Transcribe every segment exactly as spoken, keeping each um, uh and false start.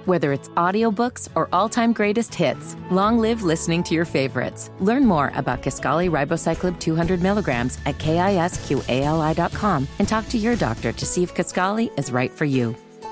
Whether it's audiobooks or all-time greatest hits, long live listening to your favorites. Learn more about Kisqali Ribociclib two hundred milligrams at kisqali dot com and talk to your doctor to see if Kisqali is right for you.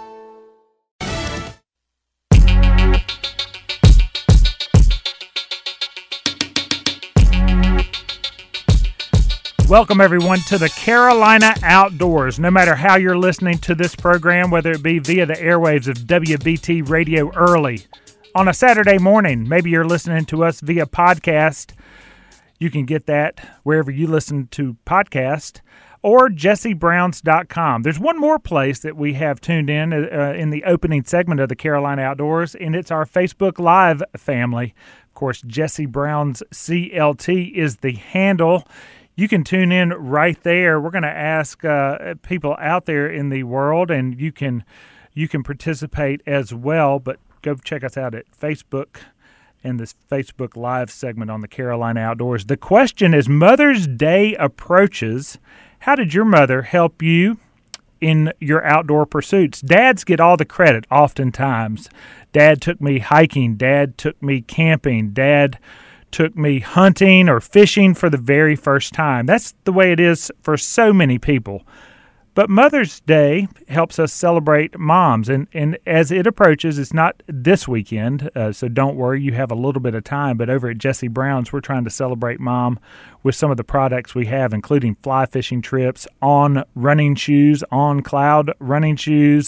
Welcome, everyone, to the Carolina Outdoors. No matter how you're listening to this program, whether it be via the airwaves of W B T Radio early on a Saturday morning, maybe you're listening to us via podcast. You can get that wherever you listen to podcasts, or Jesse Browns dot com. There's one more place that we have tuned in uh, in the opening segment of the Carolina Outdoors, and it's our Facebook Live family. Of course, Jesse Browns C L T is the handle. You can tune in right there. We're going to ask uh, people out there in the world, and you can you can participate as well. But go check us out at Facebook and this Facebook Live segment on the Carolina Outdoors. The question is, Mother's Day approaches. How did your mother help you in your outdoor pursuits? Dads get all the credit oftentimes. Dad took me hiking. Dad took me camping. Dad took me hunting or fishing for the very first time. That's the way it is for so many people. But Mother's Day helps us celebrate moms, and, and as it approaches, it's not this weekend, uh, so don't worry, you have a little bit of time. But over at Jesse Brown's, we're trying to celebrate Mom with some of the products we have, including fly fishing trips, On running shoes, On Cloud running shoes,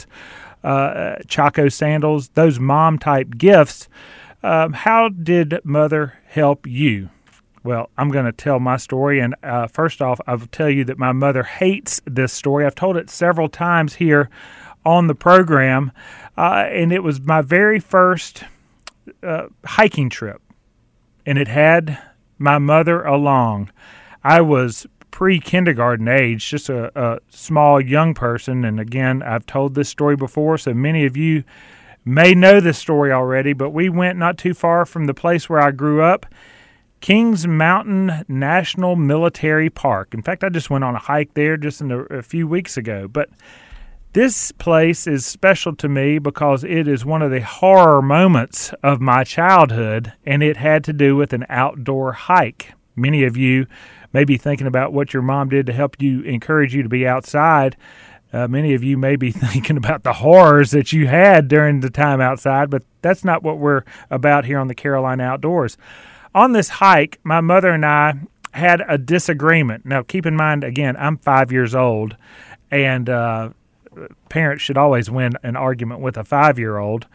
uh, Chaco sandals, those mom-type gifts. Um, how did Mother help you? Well, I'm going to tell my story, and uh, first off, I'll tell you that my mother hates this story. I've told it several times here on the program, uh, and it was my very first uh, hiking trip, and it had my mother along. I was pre-kindergarten age, just a, a small young person, and again, I've told this story before, so many of you may know this story already, but we went not too far from the place where I grew up, Kings Mountain National Military Park. In fact, I just went on a hike there just in a, a few weeks ago. But this place is special to me because it is one of the horror moments of my childhood, and it had to do with an outdoor hike. Many of you may be thinking about what your mom did to help you, encourage you to be outside. Uh, many of you may be thinking about the horrors that you had during the time outside, but that's not what we're about here on the Carolina Outdoors. On this hike, my mother and I had a disagreement. Now, keep in mind, again, I'm five years old, and uh, parents should always win an argument with a five-year-old.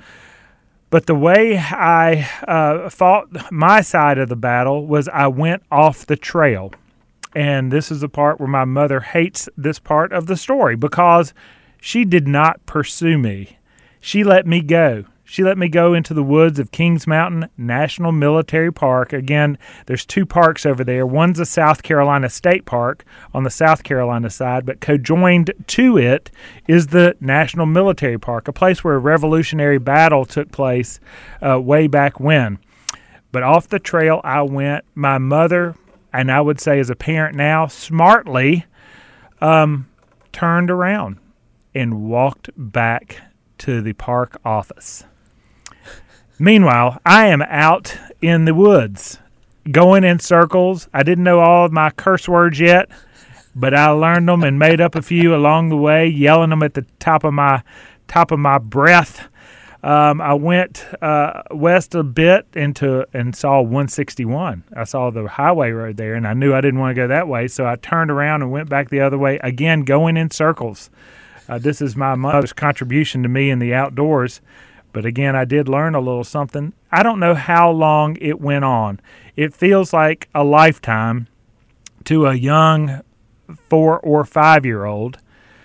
But the way I uh, fought my side of the battle was I went off the trail. And this is the part where my mother hates this part of the story because she did not pursue me. She let me go. She let me go into the woods of Kings Mountain National Military Park. Again, there's two parks over there. One's a South Carolina State Park on the South Carolina side, but cojoined to it is the National Military Park, a place where a Revolutionary battle took place uh, way back when. But off the trail I went. My mother, and I would say as a parent now, smartly um, turned around and walked back to the park office. Meanwhile, I am out in the woods, going in circles. I didn't know all of my curse words yet, but I learned them and made up a few along the way, yelling them at the top of my top of my breath. Um, I went uh, west a bit into and saw one sixty-one. I saw the highway road there, and I knew I didn't want to go that way, so I turned around and went back the other way, again going in circles. Uh, this is my mother's contribution to me in the outdoors. But again, I did learn a little something. I don't know how long it went on. It feels like a lifetime to a young four or five-year-old.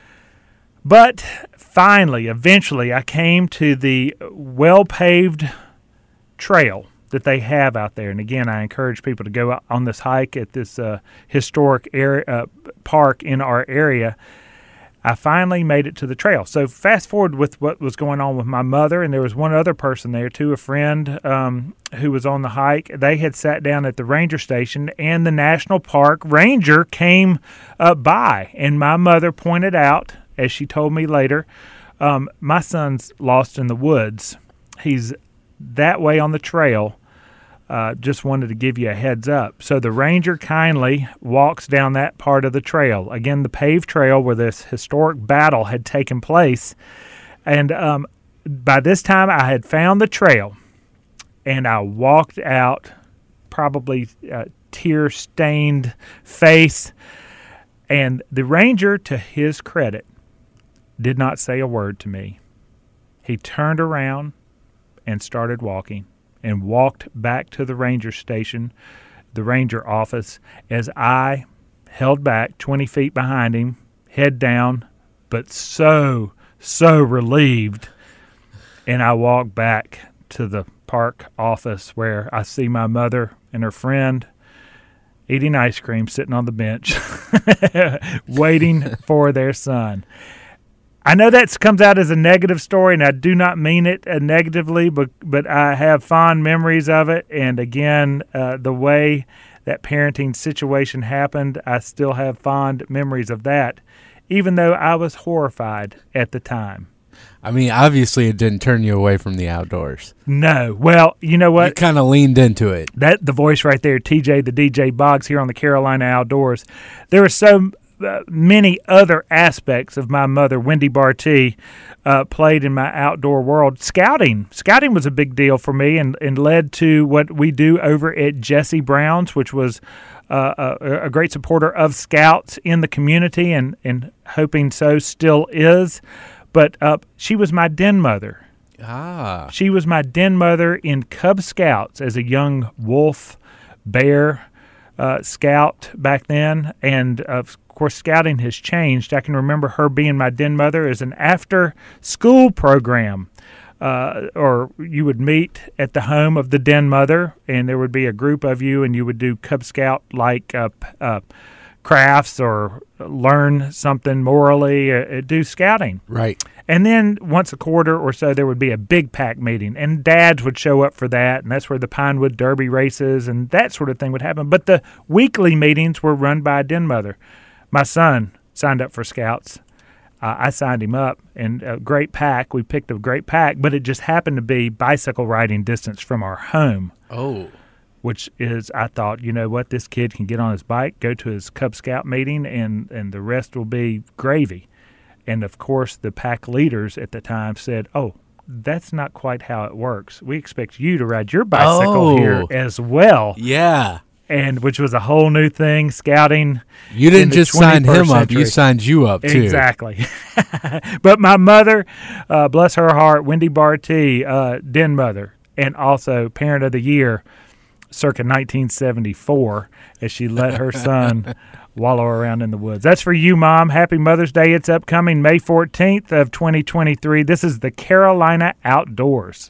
But finally, eventually, I came to the well-paved trail that they have out there. And again, I encourage people to go out on this hike at this uh, historic area, uh, park in our area. I finally made it to the trail. So fast forward with what was going on with my mother, and there was one other person there too, a friend um, who was on the hike. They had sat down at the ranger station, and the national park ranger came uh, by, and my mother pointed out, as she told me later, um, my son's lost in the woods. he's that way on the trail. Uh, just wanted to give you a heads up. So the ranger kindly walks down that part of the trail. Again, the paved trail where this historic battle had taken place. And um, by this time, I had found the trail. And I walked out, probably uh, tear-stained face. And the ranger, to his credit, did not say a word to me. He turned around and started walking. And walked back to the ranger station, the ranger office, as I held back twenty feet behind him, head down, but so, so relieved. And I walked back to the park office where I see my mother and her friend eating ice cream, sitting on the bench, waiting for their son. I know that comes out as a negative story, and I do not mean it uh, negatively, but but I have fond memories of it. And again, uh, the way that parenting situation happened, I still have fond memories of that, even though I was horrified at the time. I mean, obviously, it didn't turn you away from the outdoors. No. Well, you know what? You kind of leaned into it. That the voice right there, T J, the D J Boggs here on the Carolina Outdoors. There were so Uh, many other aspects of my mother, Wendy Bartee, uh, played in my outdoor world. Scouting. Scouting was a big deal for me and, and led to what we do over at Jesse Brown's, which was uh, a, a great supporter of Scouts in the community and, and hoping so still is. But uh, she was my den mother. Ah. She was my den mother in Cub Scouts as a young wolf, bear uh, scout back then. And of Of course, scouting has changed. I can remember her being my den mother as an after-school program, uh, or you would meet at the home of the den mother, and there would be a group of you, and you would do Cub Scout-like uh, uh, crafts or learn something morally, uh, do scouting. Right. And then once a quarter or so, there would be a big pack meeting, and dads would show up for that, and that's where the Pinewood Derby races and that sort of thing would happen. But the weekly meetings were run by a den mother. My son signed up for Scouts. Uh, I signed him up, and a great pack. We picked a great pack, but it just happened to be bicycle riding distance from our home. Oh. Which is, I thought, you know what, this kid can get on his bike, go to his Cub Scout meeting, and, and the rest will be gravy. And, of course, the pack leaders at the time said, oh, that's not quite how it works. We expect you to ride your bicycle oh. here as well. Yeah. And which was a whole new thing, scouting. You didn't just sign him up, you signed you up, too. Exactly. But my mother, uh, bless her heart, Wendy Bartee, uh, den mother, and also Parent of the Year, circa nineteen seventy-four, as she let her son wallow around in the woods. That's for you, Mom. Happy Mother's Day. It's upcoming May fourteenth of twenty twenty-three. This is the Carolina Outdoors.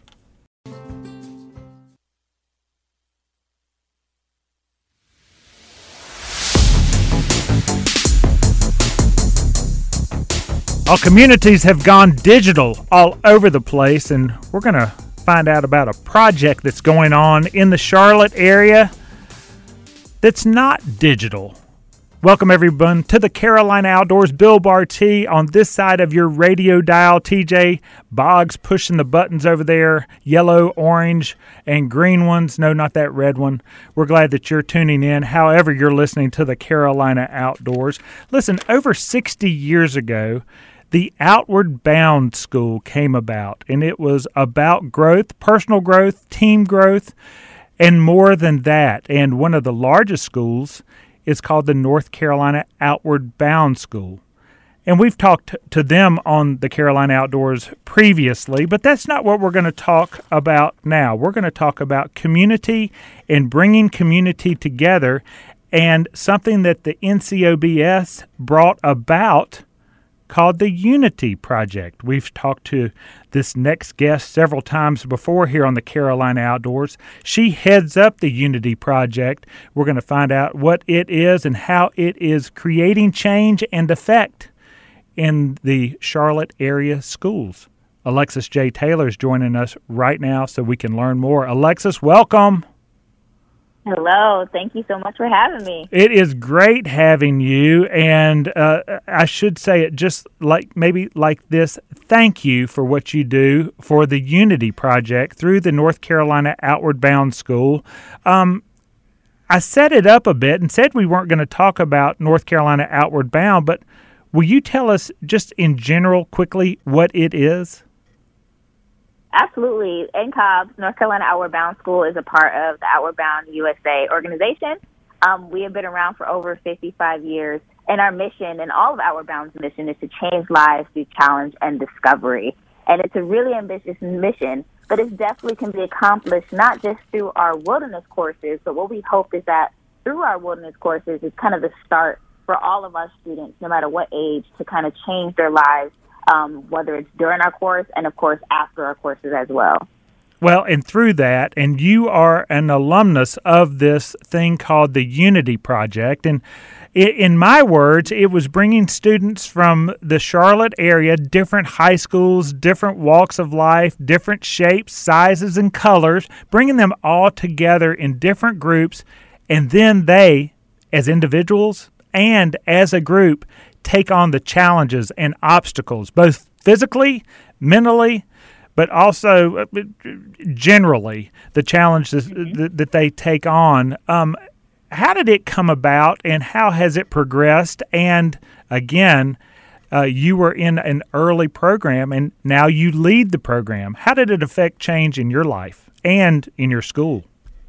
Our communities have gone digital all over the place, and we're going to find out about a project that's going on in the Charlotte area that's not digital. Welcome, everyone, to the Carolina Outdoors. Bill Bartee on this side of your radio dial. T J Boggs pushing the buttons over there, yellow, orange, and green ones. No, not that red one. We're glad that you're tuning in, however you're listening to the Carolina Outdoors. Listen, over sixty years ago, the Outward Bound School came about, and it was about growth, personal growth, team growth, and more than that. And one of the largest schools is called the North Carolina Outward Bound School. And we've talked to them on the Carolina Outdoors previously, but that's not what we're going to talk about now. We're going to talk about community and bringing community together, and something that the N C O B S brought about called the Unity Project. We've talked to this next guest several times before here on the Carolina Outdoors. She heads up the Unity Project. We're going to find out what it is and how it is creating change and effect in the Charlotte area schools. Alexis J. Taylor is joining us right now so we can learn more. Alexis, welcome. Hello. Thank you so much for having me. It is great having you, and uh, I should say it just like maybe like this. Thank you for what you do for the Unity Project through the North Carolina Outward Bound School. Um, I set it up a bit and said we weren't going to talk about North Carolina Outward Bound, but will you tell us just in general quickly what it is? Absolutely. N C O B, North Carolina Outward Bound School, is a part of the Outward Bound U S A organization. Um, we have been around for over fifty-five years, and our mission, and all of Outward Bound's mission, is to change lives through challenge and discovery. And it's a really ambitious mission, but it definitely can be accomplished not just through our wilderness courses, but what we hope is that through our wilderness courses is kind of the start for all of our students, no matter what age, to kind of change their lives, um, whether it's during our course and, of course, after our courses as well. Well, and through that, and you are an alumnus of this thing called the Unity Project, and in my words, it was bringing students from the Charlotte area, different high schools, different walks of life, different shapes, sizes, and colors, bringing them all together in different groups, and then they, as individuals and as a group, take on the challenges and obstacles, both physically, mentally, but also generally the challenges mm-hmm. that, that they take on. Um, how did it come about, and how has it progressed? And again, uh, you were in an early program, and now you lead the program. How did it affect change in your life and in your school?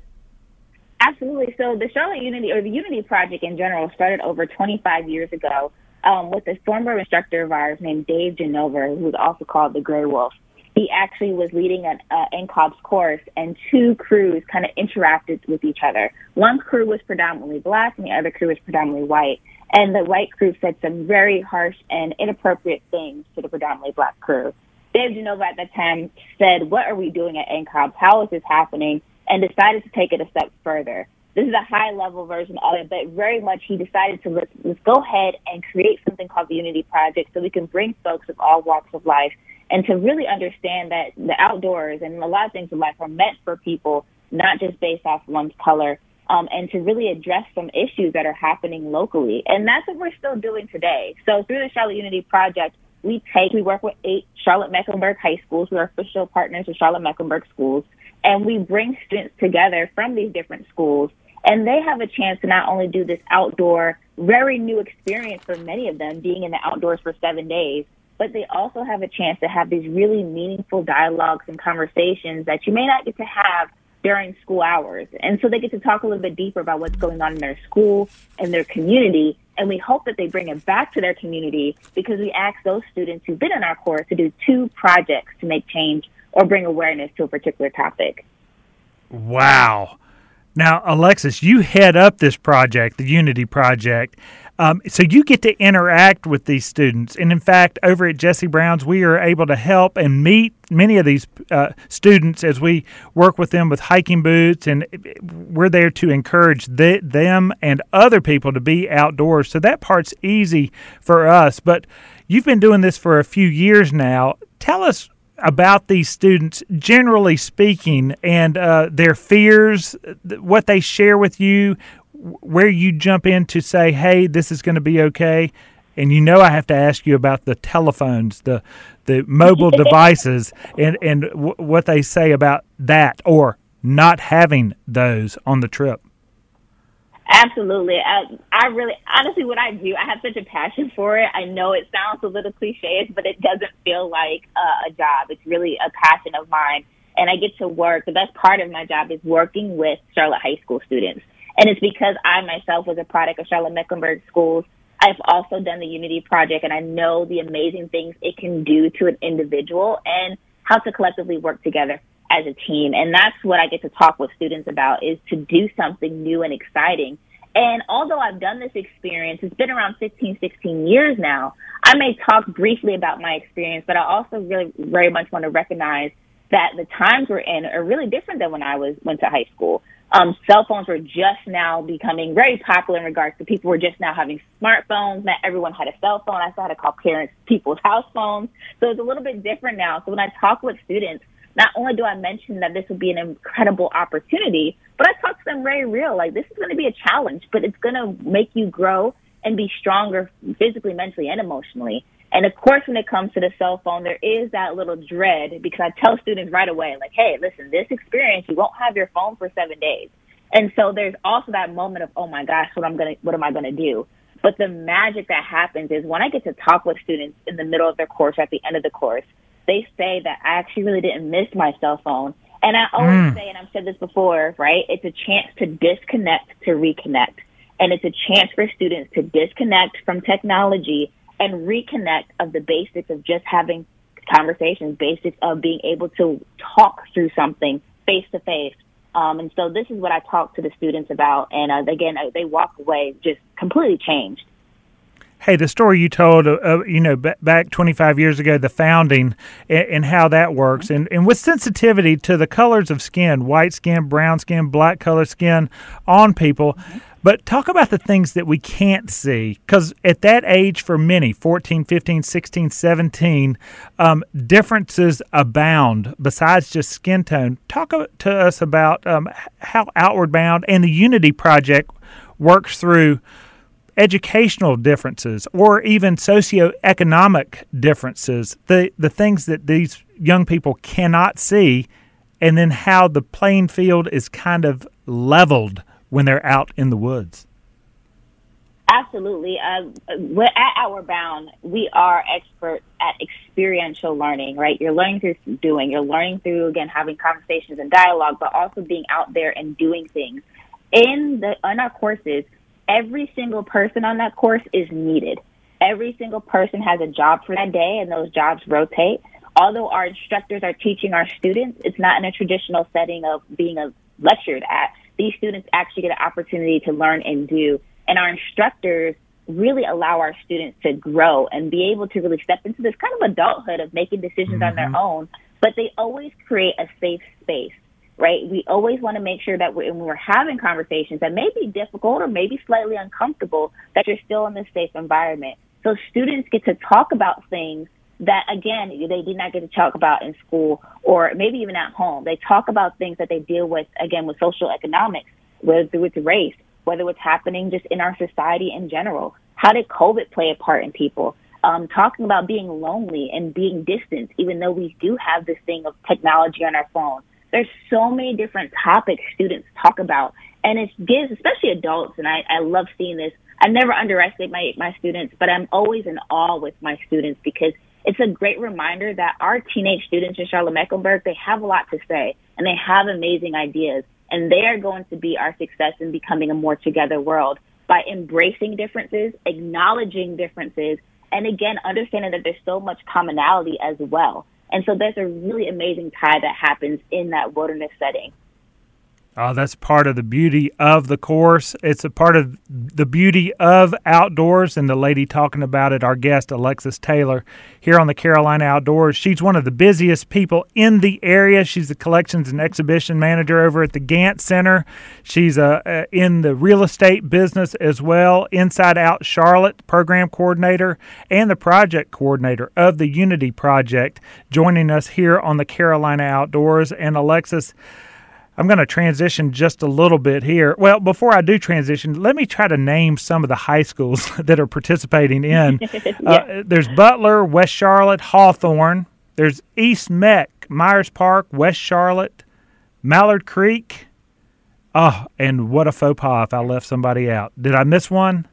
Absolutely. So the Charlotte Unity, or the Unity Project in general, started over twenty-five years ago um, with a former instructor of ours named Dave Genova, who's also called the Gray Wolf. He actually was leading an uh, N C O B's course, and two crews kind of interacted with each other. One crew was predominantly black, and the other crew was predominantly white. And the white crew said some very harsh and inappropriate things to the predominantly black crew. Dave Genova at that time said, "What are we doing at N C O B? How is this happening?" and decided to take it a step further. This is a high-level version of it, but very much he decided to let's, let's go ahead and create something called the Unity Project so we can bring folks of all walks of life and to really understand that the outdoors and a lot of things in life are meant for people, not just based off one's color, um, and to really address some issues that are happening locally. And that's what we're still doing today. So through the Charlotte Unity Project, we take, we work with eight Charlotte-Mecklenburg high schools who are official partners of Charlotte-Mecklenburg schools, and we bring students together from these different schools, and they have a chance to not only do this outdoor, very new experience for many of them, being in the outdoors for seven days, but they also have a chance to have these really meaningful dialogues and conversations that you may not get to have during school hours. And so they get to talk a little bit deeper about what's going on in their school and their community, and we hope that they bring it back to their community because we ask those students who've been in our course to do two projects to make change or bring awareness to a particular topic. Wow. Now, Alexis, you head up this project, the Unity Project, um, so you get to interact with these students. And in fact, over at Jesse Brown's, we are able to help and meet many of these uh, students as we work with them with hiking boots, and we're there to encourage the, them and other people to be outdoors. So that part's easy for us. But you've been doing this for a few years now. Tell us about these students, generally speaking, and uh, their fears, what they share with you, where you jump in to say, hey, this is going to be okay. And you know I have to ask you about the telephones, the the mobile devices, and, and w- what they say about that or not having those on the trip. Absolutely. I, I really, honestly, what I do, I have such a passion for it. I know it sounds a little cliche, but it doesn't feel like uh, a job. It's really a passion of mine. And I get to work. The best part of my job is working with Charlotte high school students. And it's because I myself was a product of Charlotte-Mecklenburg schools. I've also done the Unity Project, and I know the amazing things it can do to an individual and how to collectively work together as a team. And that's what I get to talk with students about, is to do something new and exciting. And although I've done this experience, it's been around fifteen, sixteen years now, I may talk briefly about my experience, but I also really very much want to recognize that the times we're in are really different than when I was went to high school. Um, cell phones were just now becoming very popular in regards to people were just now having smartphones. Not everyone had a cell phone. I still had to call parents people's house phones. So it's a little bit different now. So when I talk with students, not only do I mention that this would be an incredible opportunity, but I talk to them very real. Like, this is going to be a challenge, but it's going to make you grow and be stronger physically, mentally, and emotionally. And of course, when it comes to the cell phone, there is that little dread, because I tell students right away, like, hey, listen, this experience, you won't have your phone for seven days. And so there's also that moment of, oh my gosh, what I'm gonna, what am I gonna do? But the magic that happens is when I get to talk with students in the middle of their course, or at the end of the course, they say that I actually really didn't miss my cell phone. And I always mm. say, and I've said this before, right? It's a chance to disconnect to reconnect. And it's a chance for students to disconnect from technology and reconnect of the basics of just having conversations, basics of being able to talk through something face to face. Um, and so this is what I talk to the students about. And uh, again, they walk away just completely changed. Hey, the story you told, uh, you know, b- back twenty-five years ago, the founding and, and how that works. Mm-hmm. And, and with sensitivity to the colors of skin, white skin, brown skin, black color skin on people. Mm-hmm. But talk about the things that we can't see, because at that age for many, fourteen, fifteen, sixteen, seventeen, um, differences abound besides just skin tone. Talk to us about um, how Outward Bound and the Unity Project works through educational differences or even socioeconomic differences, the, the things that these young people cannot see, and then how the playing field is kind of leveled when they're out in the woods. Absolutely. Uh, we're at Outward Bound, we are experts at experiential learning, right? You're learning through doing. You're learning through, again, having conversations and dialogue, but also being out there and doing things. In the in our courses, every single person on that course is needed. Every single person has a job for that day, and those jobs rotate. Although our instructors are teaching our students, it's not in a traditional setting of being a lectured at. These students actually get an opportunity to learn and do. And our instructors really allow our students to grow and be able to really step into this kind of adulthood of making decisions mm-hmm. on their own. But they always create a safe space, right? We always want to make sure that we're, when we're having conversations that may be difficult or maybe slightly uncomfortable, that you're still in this safe environment. So students get to talk about things that, again, they did not get to talk about in school or maybe even at home. They talk about things that they deal with, again, with social economics, whether it's race, whether it's happening just in our society in general. How did COVID play a part in people? Um, talking about being lonely and being distant, even though we do have this thing of technology on our phone. There's so many different topics students talk about, and it gives, especially adults, and I, I love seeing this. I never underestimate my, my students, but I'm always in awe with my students because it's a great reminder that our teenage students in Charlotte-Mecklenburg, they have a lot to say, and they have amazing ideas, and they are going to be our success in becoming a more together world by embracing differences, acknowledging differences, and again, understanding that there's so much commonality as well. And so there's a really amazing tie that happens in that wilderness setting. Oh, that's part of the beauty of the course. It's a part of the beauty of outdoors, and the lady talking about it, our guest, Alexis Taylor, here on the Carolina Outdoors. She's one of the busiest people in the area. She's the collections and exhibition manager over at the Gantt Center. She's uh, uh, in the real estate business as well, Inside Out Charlotte program coordinator and the project coordinator of the Unity Project, joining us here on the Carolina Outdoors. And Alexis, I'm going to transition just a little bit here. Well, before I do transition, let me try to name some of the high schools that are participating in. yeah. uh, there's Butler, West Charlotte, Hawthorne. There's East Meck, Myers Park, West Charlotte, Mallard Creek. Oh, and what a faux pas if I left somebody out. Did I miss one?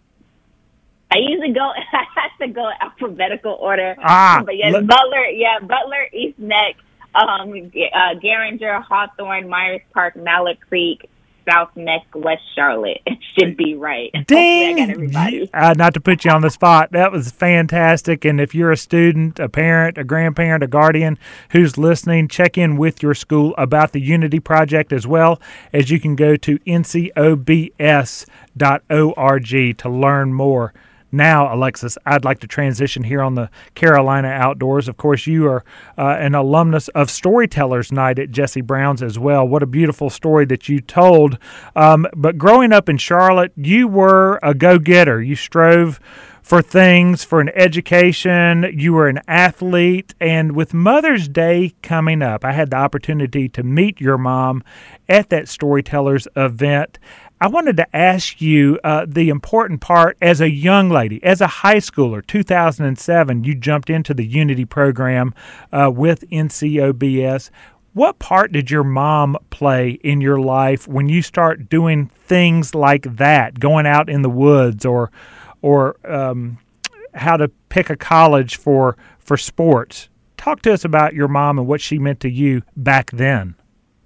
I usually go, I have to go alphabetical order. Ah, but yes, look. Butler, yeah, Butler, East Meck. Um, uh, Garinger, Hawthorne, Myers Park, Mallard Creek, South Meck, West Charlotte. It should be right. Ding! I got everybody. Uh, not to put you on the spot, that was fantastic. And if you're a student, a parent, a grandparent, a guardian who's listening, check in with your school about the Unity Project, as well as you can go to N C O B S dot org to learn more. Now, Alexis, I'd like to transition here on the Carolina Outdoors. Of course, you are uh, an alumnus of Storytellers Night at Jesse Brown's as well. What a beautiful story that you told. Um, but growing up in Charlotte, you were a go-getter. You strove for things, for an education. You were an athlete. And with Mother's Day coming up, I had the opportunity to meet your mom at that Storytellers event. I wanted to ask you uh, the important part as a young lady, as a high schooler, two thousand seven, you jumped into the Unity program uh, with N C O B S. What part did your mom play in your life when you start doing things like that, going out in the woods or or um, how to pick a college for, for sports? Talk to us about your mom and what she meant to you back then.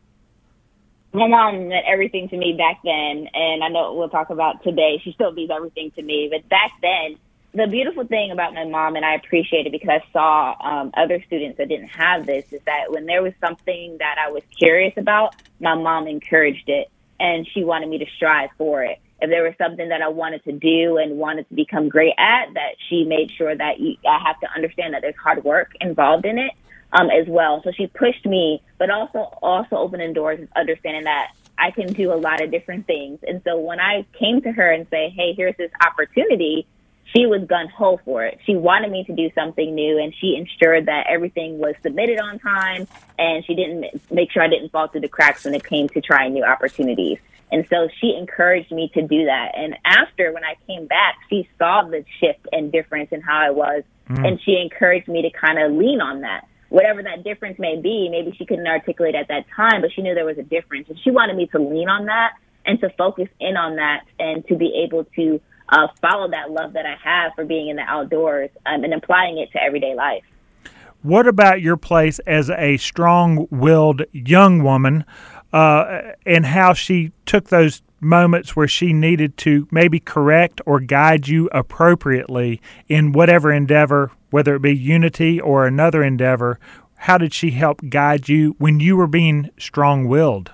My mom meant everything to me back then, and I know we'll talk about today. She still means everything to me. But back then, the beautiful thing about my mom, and I appreciate it because I saw um, other students that didn't have this, is that when there was something that I was curious about, my mom encouraged it, and she wanted me to strive for it. If there was something that I wanted to do and wanted to become great at, that she made sure that you, I have to understand that there's hard work involved in it. Um, as well. So she pushed me, but also also opening doors, understanding that I can do a lot of different things. And so when I came to her and say, hey, here's this opportunity, she was gung-ho for it. She wanted me to do something new, and she ensured that everything was submitted on time, and she didn't make sure I didn't fall through the cracks when it came to trying new opportunities. And so she encouraged me to do that. And after, when I came back, she saw the shift and difference in how I was, mm. and she encouraged me to kind of lean on that. Whatever that difference may be, maybe she couldn't articulate at that time, but she knew there was a difference. And she wanted me to lean on that and to focus in on that and to be able to uh, follow that love that I have for being in the outdoors um, and applying it to everyday life. What about your place as a strong-willed young woman uh, and how she took those moments where she needed to maybe correct or guide you appropriately in whatever endeavor, whether it be Unity or another endeavor? How did she help guide you when you were being strong-willed?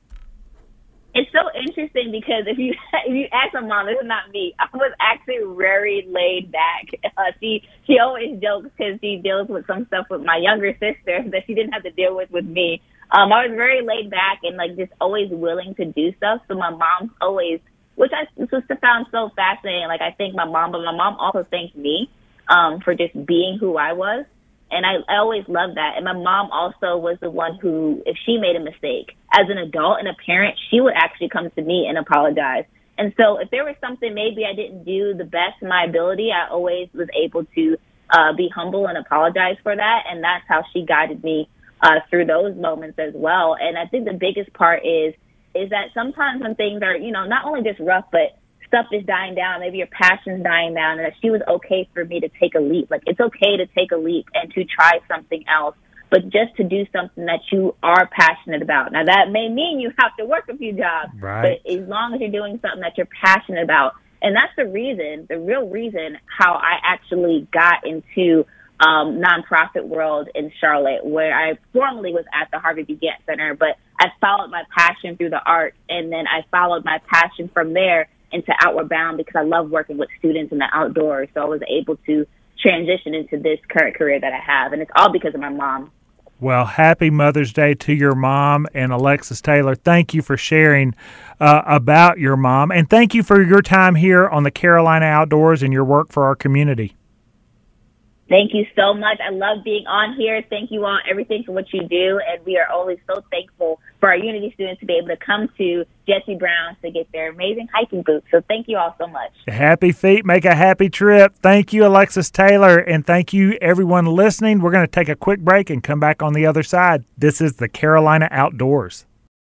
It's so interesting because if you if you ask my mom, this is not me. I was actually very laid back. Uh, she she always jokes because she deals with some stuff with my younger sister that she didn't have to deal with with me. Um, I was very laid back and like just always willing to do stuff. So my mom's always, which I just found so fascinating. Like I thank my mom, but my mom also thanked me um, for just being who I was. And I, I always loved that. And my mom also was the one who, if she made a mistake, as an adult and a parent, she would actually come to me and apologize. And so if there was something maybe I didn't do the best in my ability, I always was able to uh, be humble and apologize for that. And that's how she guided me uh, through those moments as well. And I think the biggest part is, is that sometimes when things are, you know, not only just rough, but stuff is dying down, maybe your passion's dying down, and that she was okay for me to take a leap. Like, it's okay to take a leap and to try something else, but just to do something that you are passionate about. Now, that may mean you have to work a few jobs, right, but as long as you're doing something that you're passionate about. And that's the reason, the real reason how I actually got into um, nonprofit world in Charlotte, where I formerly was at the Harvey B. Gantt Center, but I followed my passion through the arts, and then I followed my passion from there into Outward Bound because I love working with students in the outdoors. So I was able to transition into this current career that I have, and it's all because of my mom. Well, happy Mother's Day to your mom. And Alexis Taylor, thank you for sharing uh, about your mom, and thank you for your time here on the Carolina Outdoors and your work for our community. Thank you so much. I love being on here. Thank you all, everything for what you do. And we are always so thankful for our Unity students to be able to come to Jesse Brown's to get their amazing hiking boots. So thank you all so much. Happy feet make a happy trip. Thank you, Alexis Taylor. And thank you, everyone listening. We're going to take a quick break and come back on the other side. This is the Carolina Outdoors.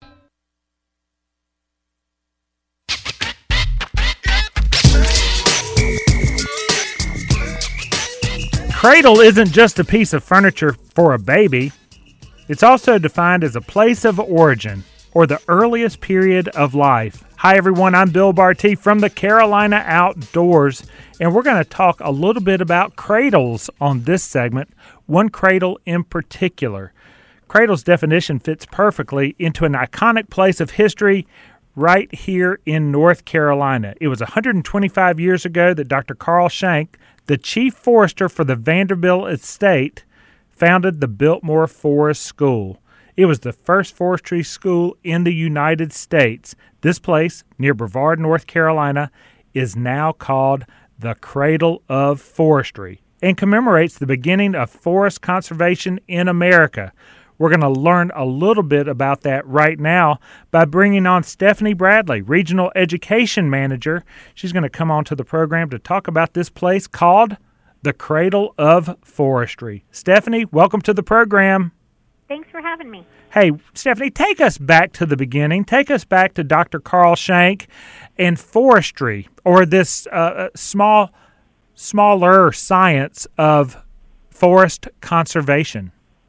Cradle isn't just a piece of furniture for a baby. It's also defined as a place of origin, or the earliest period of life. Hi, everyone. I'm Bill Barty from the Carolina Outdoors, and we're going to talk a little bit about cradles on this segment, one cradle in particular. Cradle's definition fits perfectly into an iconic place of history right here in North Carolina. It was one hundred twenty-five years ago that Doctor Carl Schenck, the chief forester for the Vanderbilt estate, founded the Biltmore Forest School. It was the first forestry school in the United States. This place, near Brevard, North Carolina, is now called the Cradle of Forestry, and commemorates the beginning of forest conservation in America. We're going to learn a little bit about that right now by bringing on Stephanie Bradley, Regional Education Manager. She's going to come on to the program to talk about this place called the Cradle of Forestry. Stephanie, welcome to the program. Thanks for having me. Hey, Stephanie, take us back to the beginning. Take us back to Doctor Carl Schenk and forestry, or this uh, small, smaller science of forest conservation.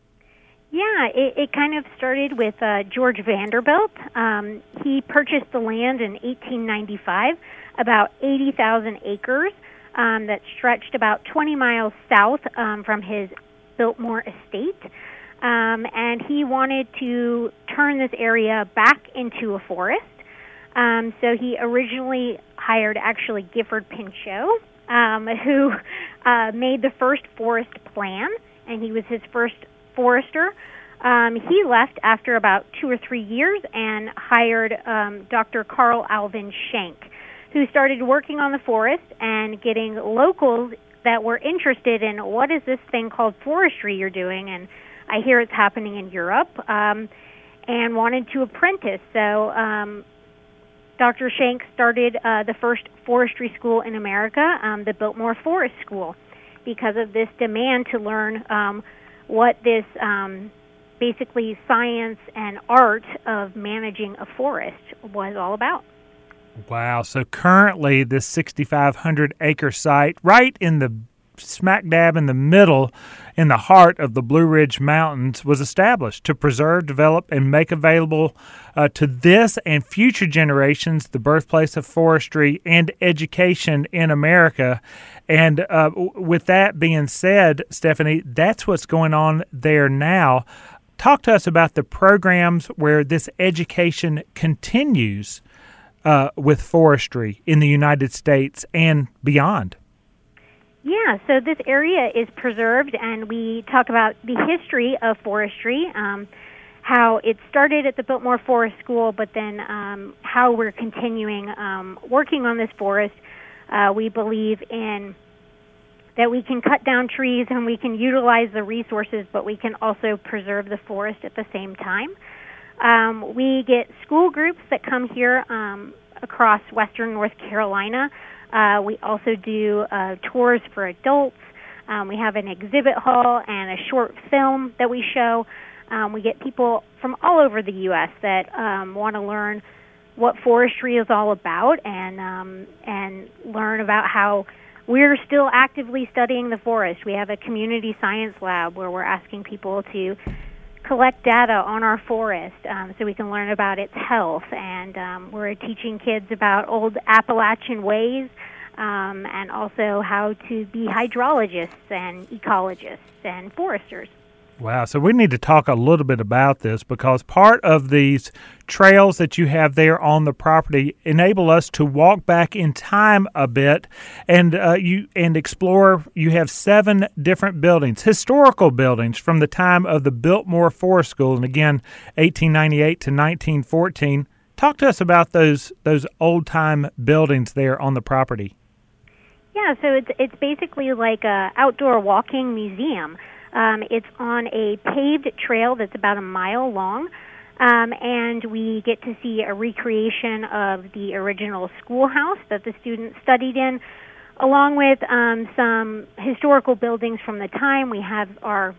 Yeah, it, it kind of started with uh, George Vanderbilt. Um, he purchased the land in eighteen ninety-five, about eighty thousand acres, um, that stretched about twenty miles south um, from his Biltmore estate. Um, and he wanted to turn this area back into a forest. Um, so he originally hired actually Gifford Pinchot, um, who uh, made the first forest plan, and he was his first forester. Um, he left after about two or three years and hired um, Doctor Carl Alvin Schenk, who started working on the forest and getting locals that were interested in what is this thing called forestry you're doing, and I hear it's happening in Europe, um, and wanted to apprentice. So um, Doctor Schenk started uh, the first forestry school in America, um, the Biltmore Forest School, because of this demand to learn um, what this um, basically science and art of managing a forest was all about. Wow. So currently this sixty-five hundred acre site right in the smack dab in the middle, in the heart of the Blue Ridge Mountains, was established to preserve, develop, and make available uh, to this and future generations the birthplace of forestry and education in America. And uh, with that being said, Stephanie, that's what's going on there now. Talk to us about the programs where this education continues uh, with forestry in the United States and beyond. Yeah, so this area is preserved, and we talk about the history of forestry, um, how it started at the Biltmore Forest School, but then um, how we're continuing um, working on this forest. Uh, we believe in that we can cut down trees and we can utilize the resources, but we can also preserve the forest at the same time. Um, we get school groups that come here um, across western North Carolina. Uh, we also do uh, tours for adults. Um, we have an exhibit hall and a short film that we show. Um, we get people from all over the U S that um, want to learn what forestry is all about and um, and learn about how we're still actively studying the forest. We have a community science lab where we're asking people to collect data on our forest um, so we can learn about its health. And um, we're teaching kids about old Appalachian ways um, and also how to be hydrologists and ecologists and foresters. Wow. So we need to talk a little bit about this because part of these trails that you have there on the property enable us to walk back in time a bit and uh, you and explore. You have seven different buildings, historical buildings from the time of the Biltmore Forest School, and again, eighteen ninety-eight to nineteen fourteen. Talk to us about those those old-time buildings there on the property. Yeah, so it's it's basically like a outdoor walking museum. Um, it's on a paved trail that's about a mile long, um, and we get to see a recreation of the original schoolhouse that the students studied in, along with um, some historical buildings from the time. We have our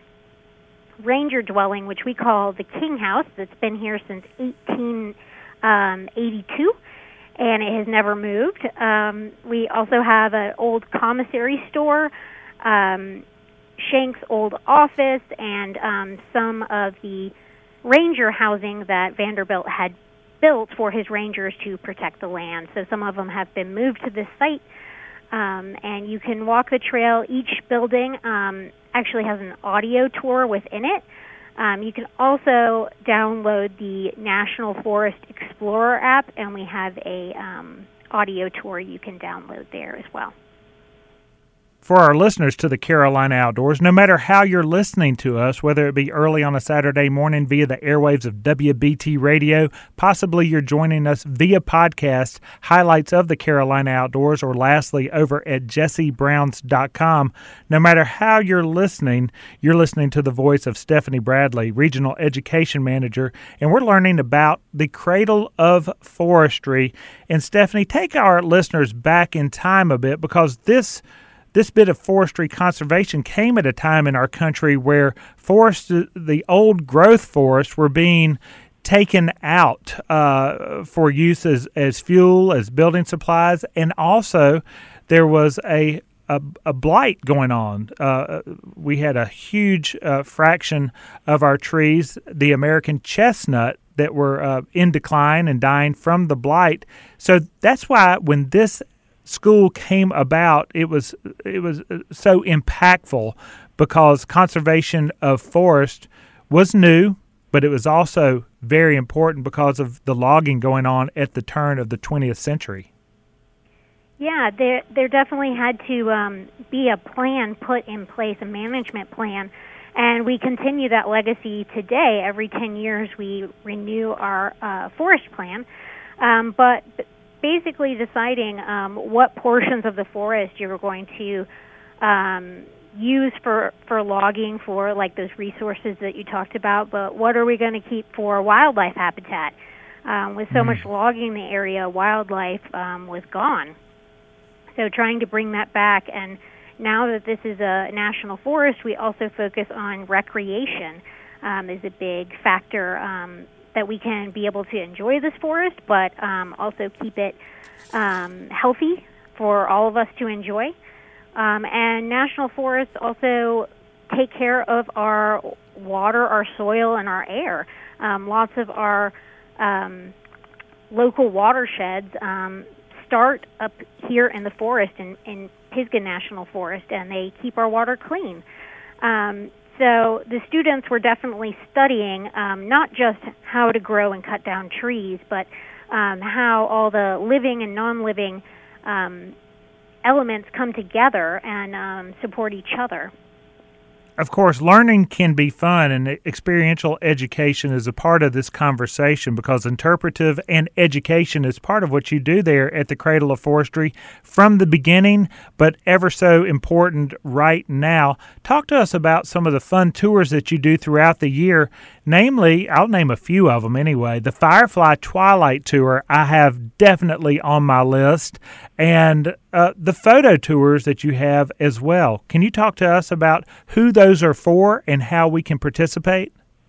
ranger dwelling, which we call the King House, that's been here since eighteen eighty-two, and it has never moved. Um, we also have an old commissary store, um, Schenk's old office, and um, some of the ranger housing that Vanderbilt had built for his rangers to protect the land. So some of them have been moved to this site, um, and you can walk the trail. Each building um, actually has an audio tour within it. Um, you can also download the National Forest Explorer app, and we have a um, audio tour you can download there as well. for our listeners to the Carolina Outdoors, no matter how you're listening to us, whether it be early on a Saturday morning via the airwaves of W B T Radio, possibly you're joining us via podcast, highlights of the Carolina Outdoors, or lastly over at jesse browns dot com. No matter how you're listening, you're listening to the voice of Stephanie Bradley, Regional Education Manager, and we're learning about the Cradle of Forestry. And Stephanie, take our listeners back in time a bit, because this This bit of forestry conservation came at a time in our country where forests, the old growth forests, were being taken out uh, for use as, as fuel, as building supplies, and also there was a a, a blight going on. Uh, we had a huge uh, fraction of our trees, the American chestnut, that were uh, in decline and dying from the blight. So that's why when this school came about, it was it was so impactful, because conservation of forest was new, but it was also very important because of the logging going on at the turn of the twentieth century. Yeah, there there definitely had to um, be a plan put in place, a management plan, and we continue that legacy today. Every ten years we renew our uh, forest plan, um, but basically deciding um, what portions of the forest you're going to um, use for, for logging, for like those resources that you talked about, but what are we going to keep for wildlife habitat? Um, with so mm. much logging in the area, wildlife um, was gone. So trying to bring that back, and now that this is a national forest, we also focus on recreation um, is a big factor, um, that we can be able to enjoy this forest, but um, also keep it um, healthy for all of us to enjoy. Um, and national forests also take care of our water, our soil, and our air. Um, lots of our um, local watersheds um, start up here in the forest, in, in Pisgah National Forest, and they keep our water clean. Um, So the students were definitely studying um, not just how to grow and cut down trees, but um, how all the living and non-living um, elements come together and um, support each other. Of course, learning can be fun, and experiential education is a part of this conversation, because interpretive and education is part of what you do there at the Cradle of Forestry from the beginning, but ever so important right now. Talk to us about some of the fun tours that you do throughout the year. Namely, I'll name a few of them anyway. The Firefly Twilight Tour I have definitely on my list, and uh, the photo tours that you have as well. Can you talk to us about who those are for and how we can participate?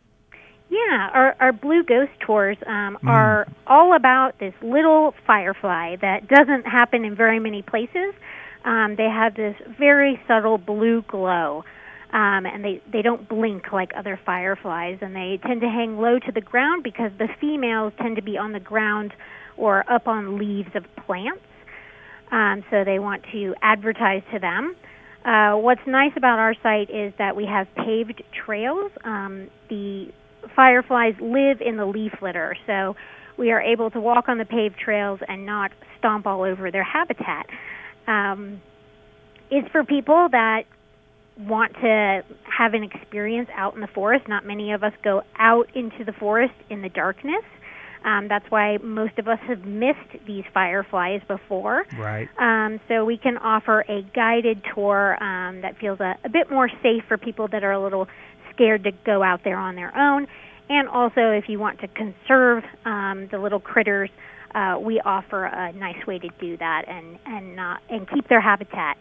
Yeah, our, our Blue Ghost tours um, mm. are all about this little firefly that doesn't happen in very many places. Um, they have this very subtle blue glow. Um, and they, they don't blink like other fireflies, and they tend to hang low to the ground because the females tend to be on the ground or up on leaves of plants, um, so they want to advertise to them. Uh, what's nice about our site is that we have paved trails. Um, the fireflies live in the leaf litter, so we are able to walk on the paved trails and not stomp all over their habitat. Um, it's for people that want to have an experience out in the forest. Not many of us go out into the forest in the darkness. Um, that's why most of us have missed these fireflies before. Right. Um, so we can offer a guided tour um, that feels a, a bit more safe for people that are a little scared to go out there on their own. And also, if you want to conserve um, the little critters, uh, we offer a nice way to do that and and uh, and keep their habitat.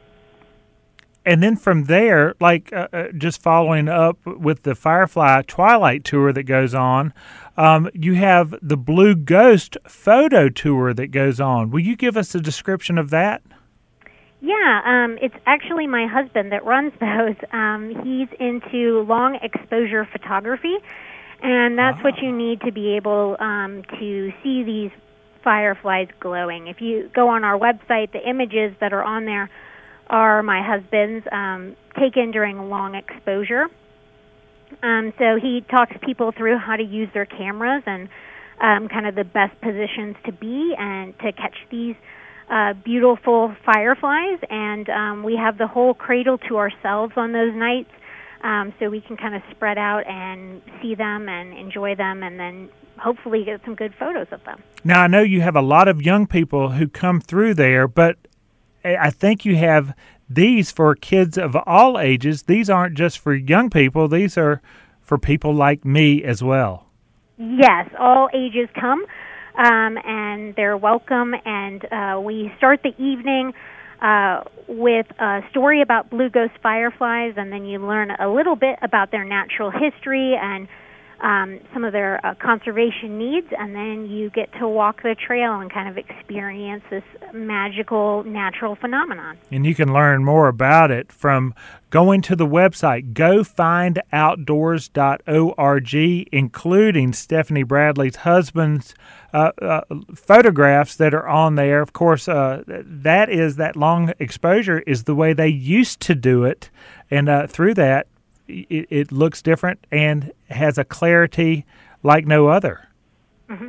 And then from there, like uh, uh, just following up with the Firefly Twilight Tour that goes on, um, you have the Blue Ghost Photo Tour that goes on. Will you give us a description of that? Yeah, um, it's actually my husband that runs those. Um, he's into long exposure photography, and that's oh. what you need to be able um, to see these fireflies glowing. If you go on our website, the images that are on there are my husband's, um, taken during long exposure. Um, so he talks people through how to use their cameras and um, kind of the best positions to be and to catch these uh, beautiful fireflies, and um, we have the whole cradle to ourselves on those nights, um, so we can kind of spread out and see them and enjoy them, and then hopefully get some good photos of them. Now, I know you have a lot of young people who come through there, but I think you have these for kids of all ages. These aren't just for young people. These are for people like me as well. Yes, all ages come, um, and they're welcome. And uh, we start the evening uh, with a story about blue ghost fireflies, and then you learn a little bit about their natural history and um, some of their uh, conservation needs, and then you get to walk the trail and kind of experience this magical natural phenomenon. And you can learn more about it from going to the website, go find outdoors dot org, including Stephanie Bradley's husband's uh, uh, photographs that are on there. Of course, uh, that is that long exposure is the way they used to do it, and uh, through that, It, it looks different and has a clarity like no other. Mm-hmm.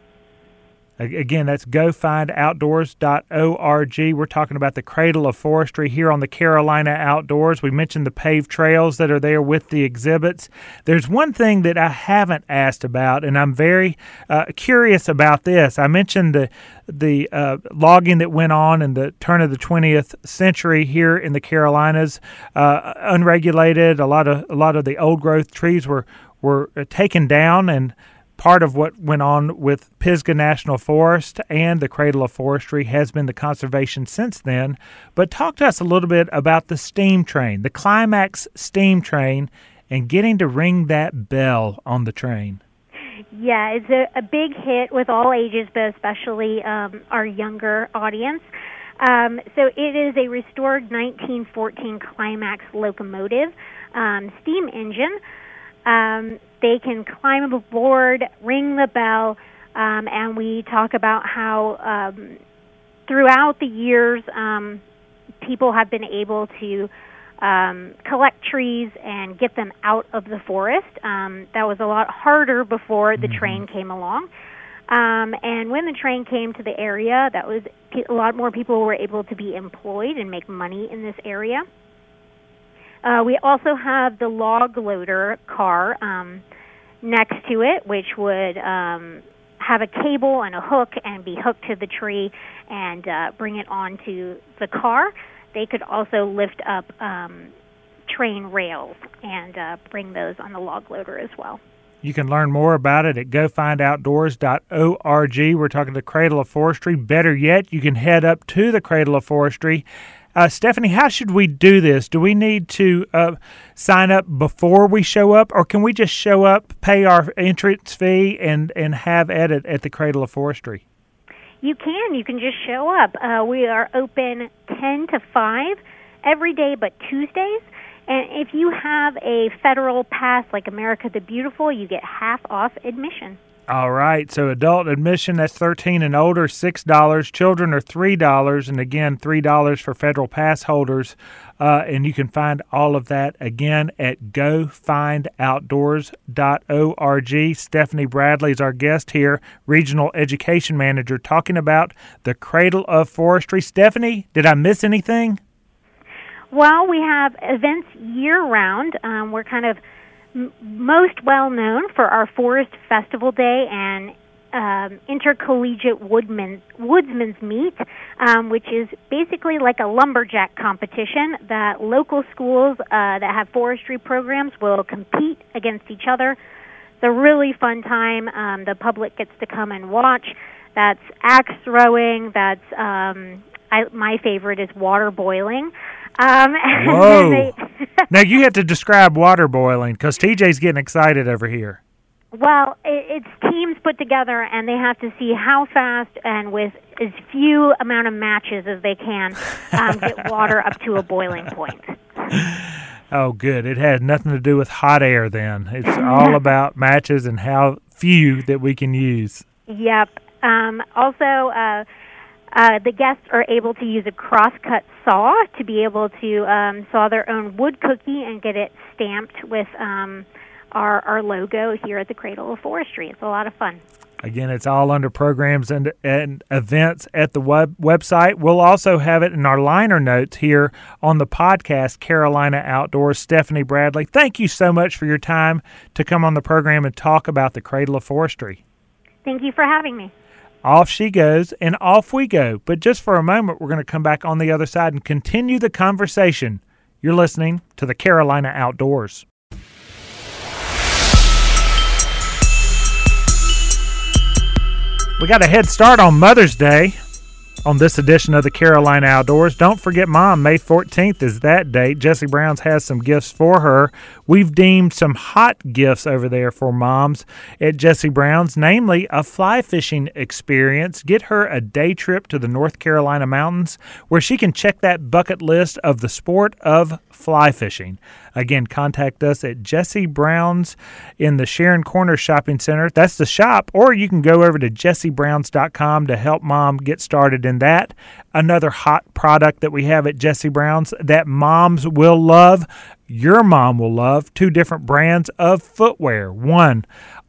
Again, that's go find outdoors dot org. We're talking about the Cradle of Forestry here on the Carolina Outdoors. We mentioned the paved trails that are there with the exhibits. There's one thing that I haven't asked about, and I'm very uh, curious about this. I mentioned the the uh, logging that went on in the turn of the twentieth century here in the Carolinas, uh, unregulated. A lot of a lot of the old growth trees were were taken down, and part of what went on with Pisgah National Forest and the Cradle of Forestry has been the conservation since then. But talk to us a little bit about the steam train, the Climax steam train, and getting to ring that bell on the train. Yeah, it's a, a big hit with all ages, but especially um, our younger audience. Um, so it is a restored nineteen fourteen Climax locomotive, um, steam engine. Um, they can climb aboard, ring the bell, um, and we talk about how um, throughout the years um, people have been able to um, collect trees and get them out of the forest. Um, that was a lot harder before the mm-hmm. train came along. Um, and when the train came to the area, that was a lot more people were able to be employed and make money in this area. Uh, we also have the log loader car um, next to it, which would um, have a cable and a hook and be hooked to the tree and uh, bring it onto the car. They could also lift up um, train rails and uh, bring those on the log loader as well. You can learn more about it at go find outdoors dot org. We're talking to Cradle of Forestry. Better yet, you can head up to the Cradle of Forestry. Uh, Stephanie, how should we do this? Do we need to uh, sign up before we show up, or can we just show up, pay our entrance fee, and, and have at it at the Cradle of Forestry? You can. You can just show up. Uh, we are open ten to five every day but Tuesdays. And if you have a federal pass like America the Beautiful, you get half off admission. All right. So adult admission, that's thirteen and older, six dollars. Children are three dollars. And again, three dollars for federal pass holders. Uh, and you can find all of that, again, at go find outdoors dot org. Stephanie Bradley is our guest here, Regional Education Manager, talking about the Cradle of Forestry. Stephanie, did I miss anything? Well, we have events year-round. Um, we're kind of m- most well-known for our Forest Festival Day and um, Intercollegiate Woodman, Woodsman's Meet, um, which is basically like a lumberjack competition that local schools uh, that have forestry programs will compete against each other. It's a really fun time. Um, the public gets to come and watch. That's axe throwing. That's um, I, my favorite is water boiling. Um, Whoa. They Now, you have to describe water boiling because T J's getting excited over here. Well, it, it's teams put together, and they have to see how fast and with as few amount of matches as they can um, get water up to a boiling point. Oh, good. It has nothing to do with hot air then. It's all about matches and how few that we can use. Yep. Um, also, uh, Uh, the guests are able to use a cross-cut saw to be able to um, saw their own wood cookie and get it stamped with um, our, our logo here at the Cradle of Forestry. It's a lot of fun. Again, it's all under programs and, and events at the web, website. We'll also have it in our liner notes here on the podcast, Carolina Outdoors. Stephanie Bradley, thank you so much for your time to come on the program and talk about the Cradle of Forestry. Thank you for having me. Off she goes, and off we go. But just for a moment, we're going to come back on the other side and continue the conversation. You're listening to the Carolina Outdoors. We got a head start on Mother's Day on this edition of the Carolina Outdoors. Don't forget Mom, May fourteenth is that date. Jesse Brown's has some gifts for her. We've deemed some hot gifts over there for moms at Jesse Brown's, namely a fly fishing experience. Get her a day trip to the North Carolina mountains where she can check that bucket list of the sport of fly fishing. Again, contact us at Jesse Brown's in the Sharon Corners Shopping Center. That's the shop, or you can go over to jesse browns dot com to help Mom get started in that. Another hot product that we have at Jesse Brown's that moms will love, your mom will love, two different brands of footwear. One,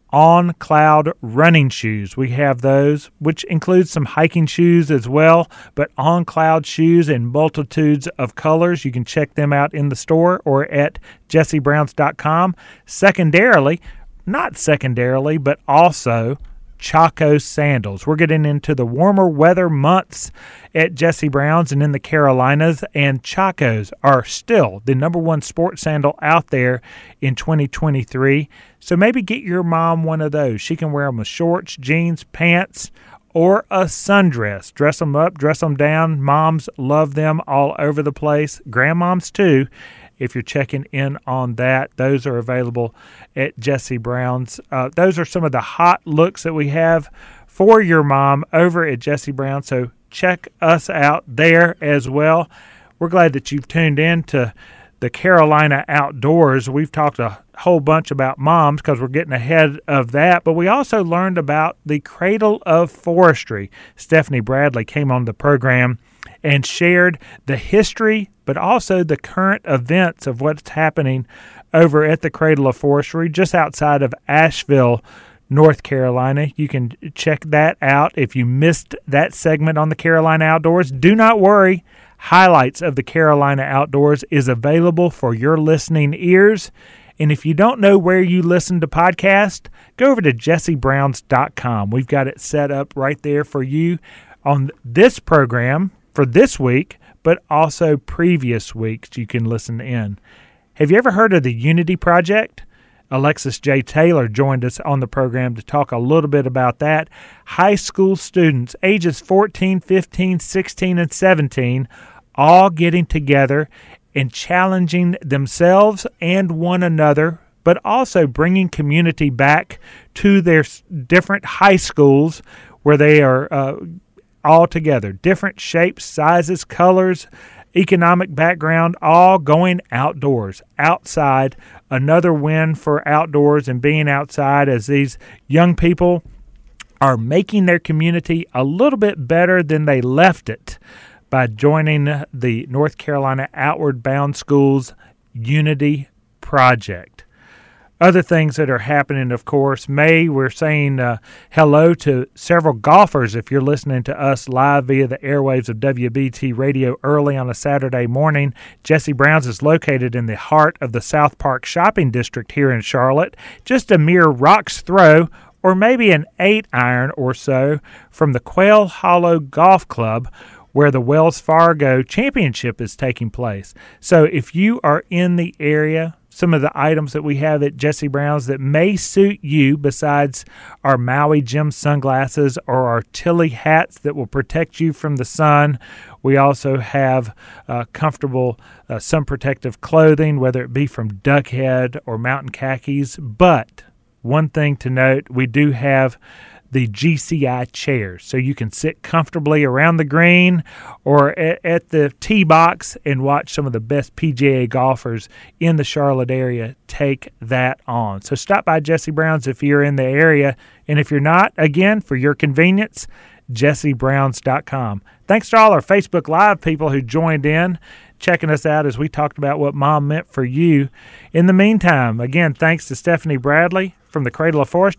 On Cloud running shoes. We have those, which includes some hiking shoes as well, but On Cloud shoes in multitudes of colors. You can check them out in the store or at jesse browns dot com. Secondarily, not secondarily, but also Chaco sandals. We're getting into the warmer weather months at Jesse Brown's and in the Carolinas, and Chacos are still the number one sports sandal out there in twenty twenty-three. So maybe get your mom one of those. She can wear them with shorts, jeans, pants, or a sundress. Dress them up, dress them down. Moms love them all over the place. Grandmoms too. If you're checking in on that, those are available at Jesse Brown's. Uh, those are some of the hot looks that we have for your mom over at Jesse Brown. So check us out there as well. We're glad that you've tuned in to the Carolina Outdoors. We've talked a whole bunch about moms because we're getting ahead of that, but we also learned about the Cradle of Forestry. Stephanie Bradley came on the program and shared the history, but also the current events of what's happening over at the Cradle of Forestry just outside of Asheville, North Carolina. You can check that out. If you missed that segment on the Carolina Outdoors, do not worry. Highlights of the Carolina Outdoors is available for your listening ears. And if you don't know where you listen to podcasts, go over to jesse browns dot com. We've got it set up right there for you on this program for this week, but also previous weeks you can listen in. Have you ever heard of the Unity Project? Alexis J. Taylor joined us on the program to talk a little bit about that. High school students, ages fourteen, fifteen, sixteen, and seventeen, all getting together and challenging themselves and one another, but also bringing community back to their different high schools where they are uh, all together. Different shapes, sizes, colors, economic background, all going outdoors, outside. Another win for outdoors and being outside as these young people are making their community a little bit better than they left it by joining the North Carolina Outward Bound Schools Unity Project. Other things that are happening, of course, May, we're saying uh, hello to several golfers if you're listening to us live via the airwaves of W B T Radio early on a Saturday morning. Jesse Brown's is located in the heart of the South Park Shopping District here in Charlotte, just a mere rock's throw or maybe an eight iron or so from the Quail Hollow Golf Club, where the Wells Fargo Championship is taking place. So if you are in the area, some of the items that we have at Jesse Brown's that may suit you, besides our Maui Jim sunglasses or our Tilly hats that will protect you from the sun, we also have uh, comfortable uh, sun protective clothing, whether it be from Duck Head or Mountain Khakis. But one thing to note, we do have the G C I chairs, so you can sit comfortably around the green or at, at the tee box and watch some of the best P G A golfers in the Charlotte area take that on. So stop by Jesse Brown's if you're in the area, and if you're not, again, for your convenience, jesse browns dot com. Thanks to all our Facebook Live people who joined in, checking us out as we talked about what Mom meant for you. In the meantime, again, thanks to Stephanie Bradley from the Cradle of Forestry.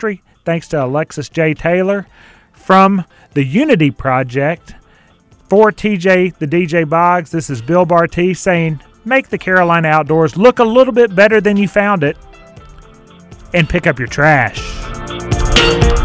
Thanks to Alexis J. Taylor from the Unity Project. For T J, the D J Boggs, this is Bill Barty saying, make the Carolina Outdoors look a little bit better than you found it, and pick up your trash.